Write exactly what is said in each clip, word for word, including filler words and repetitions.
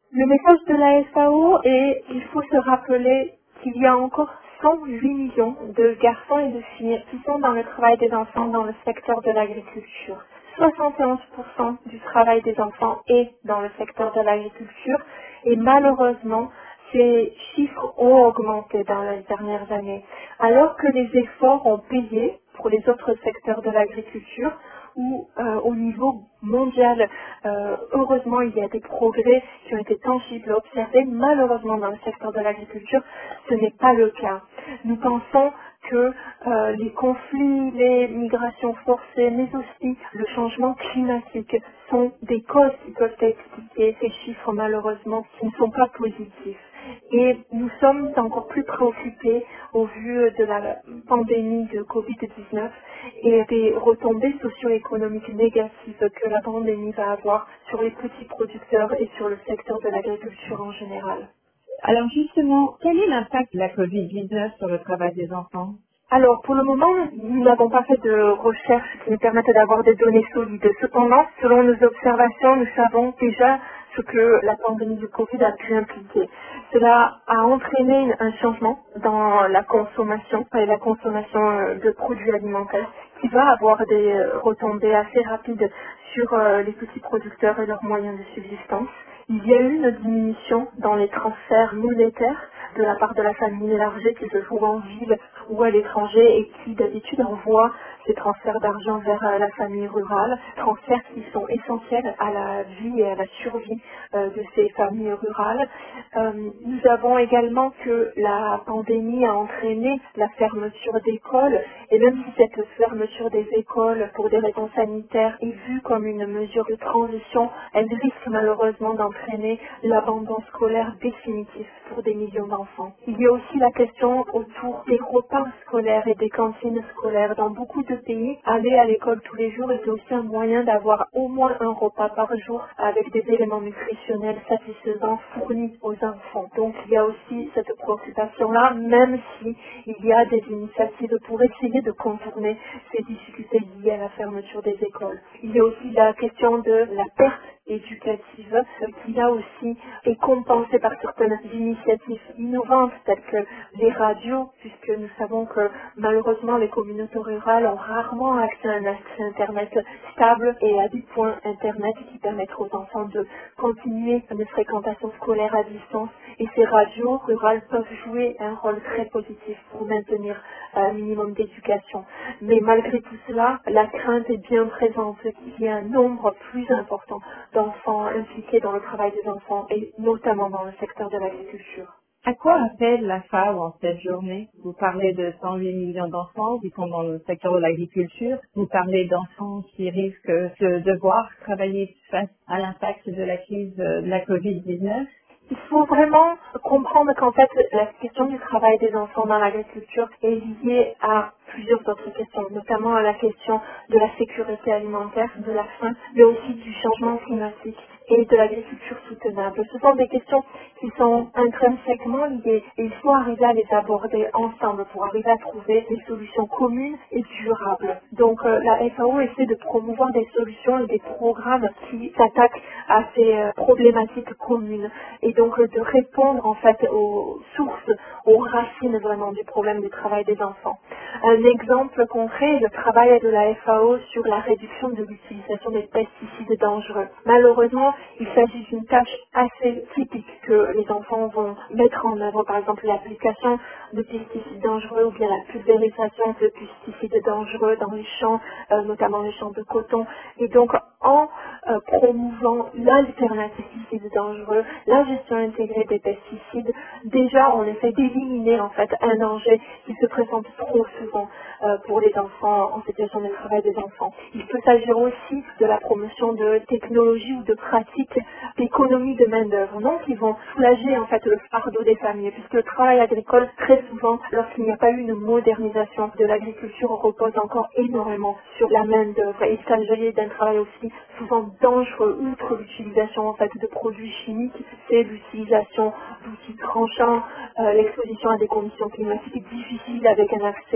Le message de la F A O est qu'il faut se rappeler qu'il y a encore cent huit millions de garçons et de filles qui sont dans le travail des enfants dans le secteur de l'agriculture. soixante et onze pour cent du travail des enfants est dans le secteur de l'agriculture et malheureusement, ces chiffres ont augmenté dans les dernières années. Alors que les efforts ont payé pour les autres secteurs de l'agriculture, où euh, au niveau mondial, euh, heureusement, il y a des progrès qui ont été tangibles, observés. Malheureusement, dans le secteur de l'agriculture, ce n'est pas le cas. Nous pensons que euh, les conflits, les migrations forcées, mais aussi le changement climatique sont des causes qui peuvent expliquer ces chiffres, malheureusement, qui ne sont pas positifs. Et nous sommes encore plus préoccupés au vu de la pandémie de covid dix-neuf et des retombées socio-économiques négatives que la pandémie va avoir sur les petits producteurs et sur le secteur de l'agriculture en général. Alors justement, quel est l'impact de la covid dix-neuf sur le travail des enfants? Alors, pour le moment, nous n'avons pas fait de recherche qui nous permettent d'avoir des données solides. Cependant, selon nos observations, nous savons déjà ce que la pandémie du Covid a pu impliquer. Cela a entraîné un changement dans la consommation et la consommation euh, de produits alimentaires qui va avoir des euh, retombées assez rapides sur euh, les petits producteurs et leurs moyens de subsistance. Il y a eu une diminution dans les transferts monétaires de la part de la famille élargie qui se trouve en ville ou à l'étranger et qui d'habitude envoie ces transferts d'argent vers euh, la famille rurale, transferts qui sont essentiels à la vie et à la survie euh, de ces familles rurales. Euh, nous avons également que la pandémie a entraîné la fermeture d'écoles et même si cette fermeture des écoles pour des raisons sanitaires est vue comme une mesure de transition, elle risque malheureusement d'entraîner l'abandon scolaire définitif pour des millions d'enfants. Il y a aussi la question autour des repas scolaires et des cantines scolaires. Dans beaucoup de pays, aller à l'école tous les jours est aussi un moyen d'avoir au moins un repas par jour avec des éléments nutritionnels satisfaisants fournis aux enfants. Donc il y a aussi cette préoccupation-là, même si il y a des initiatives pour essayer de contourner ces difficultés liées à la fermeture des écoles. Il y a aussi la question de la perte éducative euh, qui là aussi est compensée par certaines initiatives innovantes telles que les radios, puisque nous savons que malheureusement les communautés rurales ont rarement accès à un accès Internet stable et à des points Internet qui permettent aux enfants de continuer une fréquentation scolaire à distance. Et ces radios rurales peuvent jouer un rôle très positif pour maintenir un minimum d'éducation. Mais malgré tout cela, la crainte est bien présente qu'il y ait un nombre plus important d'enfants impliqués dans le travail des enfants et notamment dans le secteur de l'agriculture. À quoi appelle la F A O en cette journée? Vous parlez de cent huit millions d'enfants qui sont dans le secteur de l'agriculture. Vous parlez d'enfants qui risquent de devoir travailler face à l'impact de la crise de la covid dix-neuf. Il faut vraiment comprendre qu'en fait, la question du travail des enfants dans l'agriculture est liée à plusieurs autres questions, notamment à la question de la sécurité alimentaire, de la faim, mais aussi du changement climatique et de l'agriculture soutenable. Ce sont des questions qui sont intrinsèquement liées et il faut arriver à les aborder ensemble pour arriver à trouver des solutions communes et durables. Donc euh, la F A O essaie de promouvoir des solutions et des programmes qui s'attaquent à ces euh, problématiques communes et donc euh, de répondre en fait aux sources, aux racines vraiment du problème du travail des enfants. Un exemple concret est le travail de la F A O sur la réduction de l'utilisation des pesticides dangereux. Malheureusement, il s'agit d'une tâche assez typique que les enfants vont mettre en œuvre, par exemple l'application de pesticides dangereux ou bien la pulvérisation de pesticides dangereux dans les champs, euh, notamment les champs de coton. Et donc, en euh, promouvant l'alternative pesticides dangereux, la gestion intégrée des pesticides, déjà on essaie d'éliminer en fait un danger qui se présente trop souvent euh, pour les enfants en situation de travail des enfants. Il peut s'agir aussi de la promotion de technologies ou de pratiques d'économie de main-d'œuvre, non, qui vont soulager en fait le fardeau des familles, puisque le travail agricole, très souvent, lorsqu'il n'y a pas eu une modernisation de l'agriculture, repose encore énormément sur la main-d'œuvre. Et il s'agit d'un travail aussi souvent dangereux, outre l'utilisation en fait de produits chimiques, c'est l'utilisation d'outils tranchants, euh, l'exposition à des conditions climatiques difficiles avec un accès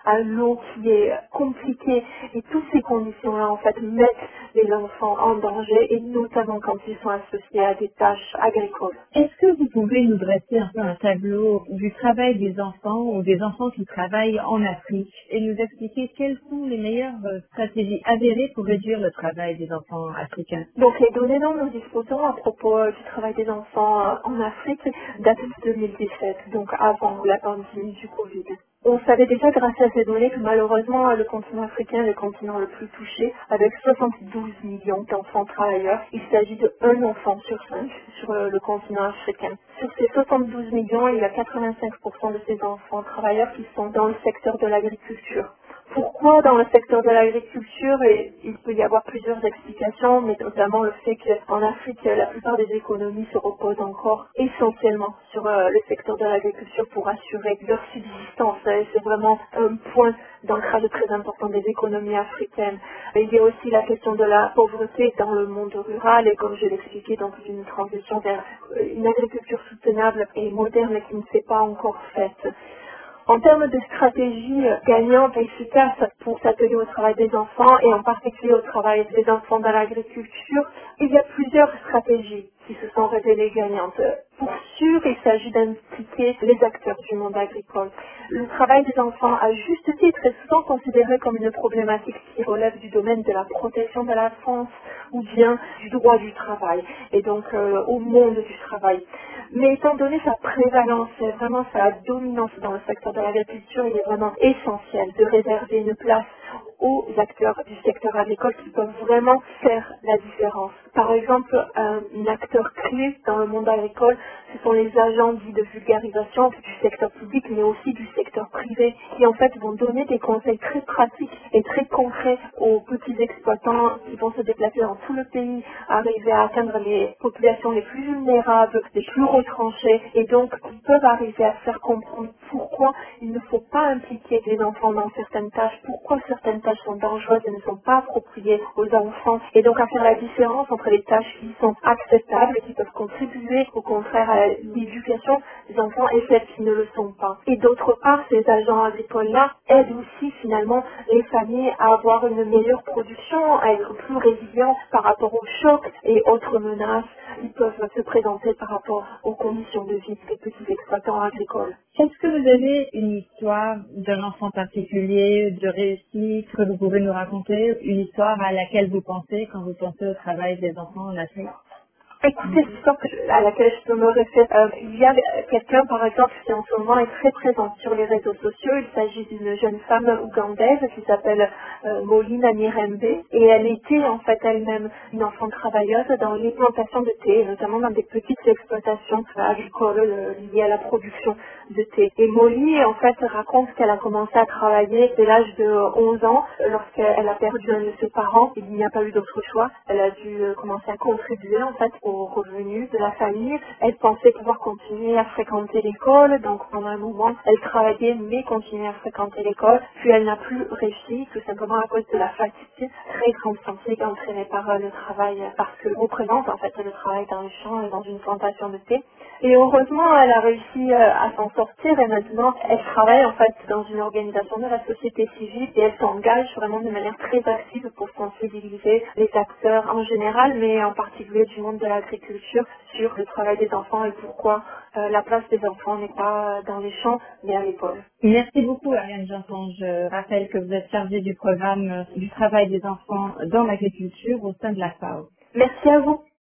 à l'eau qui est compliquée. Et toutes ces conditions-là, en fait, mettent les enfants en danger, et notamment quand ils sont associés à des tâches agricoles. Est-ce que vous pouvez nous dresser un peu un tableau du travail des enfants ou des enfants qui travaillent en Afrique et nous expliquer quelles sont les meilleures euh, stratégies avérées pour réduire le travail des enfants africains? Donc les données dont nous disposons à propos euh, du travail des enfants euh, en Afrique datent de deux mille dix-sept, donc avant la pandémie du Covid. On savait déjà grâce à ces données que malheureusement le continent africain est le continent le plus touché, avec soixante-douze millions d'enfants travailleurs. Il s'agit de un enfant sur cinq sur euh, le continent africain. Sur ces soixante-douze millions, il y a quatre-vingt-cinq pour cent de ces enfants travailleurs qui sont dans le secteur de l'agriculture. Pourquoi dans le secteur de l'agriculture? Et il peut y avoir plusieurs explications, mais notamment le fait qu'en Afrique, la plupart des économies se reposent encore essentiellement sur euh, le secteur de l'agriculture pour assurer leur subsistance. Et c'est vraiment un point d'ancrage très important des économies africaines. Et il y a aussi la question de la pauvreté dans le monde rural, et comme je l'expliquais, donc une transition vers euh, une agriculture soutenable et moderne qui ne s'est pas encore faite. En termes de stratégie euh, gagnante et efficace pour s'atteler au travail des enfants, et en particulier au travail des enfants dans l'agriculture, il y a plusieurs stratégies qui se sont révélées gagnantes. Pour sûr, il s'agit d'impliquer les acteurs du monde agricole. Le travail des enfants, à juste titre, est souvent considéré comme une problématique qui relève du domaine de la protection de la France ou bien du droit du travail, et donc euh, au monde du travail. Mais étant donné sa prévalence et vraiment sa dominance dans le secteur de l'agriculture, il est vraiment essentiel de réserver une place aux acteurs du secteur agricole qui peuvent vraiment faire la différence. Par exemple, un acteur clé dans le monde agricole, ce sont les agents dits de vulgarisation du secteur public, mais aussi du secteur privé, qui en fait vont donner des conseils très pratiques et très concrets aux petits exploitants qui vont se déplacer dans tout le pays, arriver à atteindre les populations les plus vulnérables, les plus retranchées, et donc qui peuvent arriver à faire comprendre pourquoi il ne faut pas impliquer les enfants dans certaines tâches, pourquoi certaines tâches sont dangereuses et ne sont pas appropriées aux enfants, et donc à faire la différence entre les tâches qui sont acceptables et qui peuvent contribuer au contraire à l'éducation des enfants et celles qui ne le sont pas. Et d'autre part, ces agents agricoles-là aident aussi finalement les familles à avoir une meilleure production, à être plus résilients par rapport aux chocs et autres menaces qui peuvent se présenter par rapport aux conditions de vie des petits exploitants agricoles. Est-ce que vous avez une histoire d'un enfant particulier, de réussite que vous pouvez nous raconter, une histoire à laquelle vous pensez quand vous pensez au travail des enfants en Afrique? Écoutez, c'est sûr que je- à laquelle je peux me référer. Euh, il y a euh, quelqu'un, par exemple, qui en ce moment est très présent sur les réseaux sociaux. Il s'agit d'une jeune femme ougandaise qui s'appelle euh, Molina Nirembe. Et elle était en fait elle-même une enfant travailleuse dans les plantations de thé, notamment dans des petites exploitations euh, agricoles euh, liées à la production de thé. Et Molly, en fait, raconte qu'elle a commencé à travailler dès l'âge de onze ans, euh, lorsqu'elle a perdu un de ses parents. Il n'y a pas eu d'autre choix. Elle a dû euh, commencer à contribuer, en fait, aux revenus de la famille. Elle pensait pouvoir continuer à fréquenter l'école, donc pendant un moment, elle travaillait mais continuait à fréquenter l'école. Puis elle n'a plus réussi, tout simplement à cause de la fatigue très grande fatigue entraînée par euh, le travail, euh, parce que représente en fait le travail dans les champs et dans une plantation de thé. Et heureusement, elle a réussi euh, à s'en sortir, et maintenant, elle travaille en fait dans une organisation de la société civile, et elle s'engage vraiment de manière très active pour sensibiliser les acteurs en général, mais en particulier du monde de l'agriculture, sur le travail des enfants et pourquoi euh, la place des enfants n'est pas dans les champs, mais à l'école. Merci beaucoup, Ariane Janson. Je rappelle que vous êtes chargée du programme euh, du travail des enfants dans l'agriculture au sein de la F A O. Merci à vous.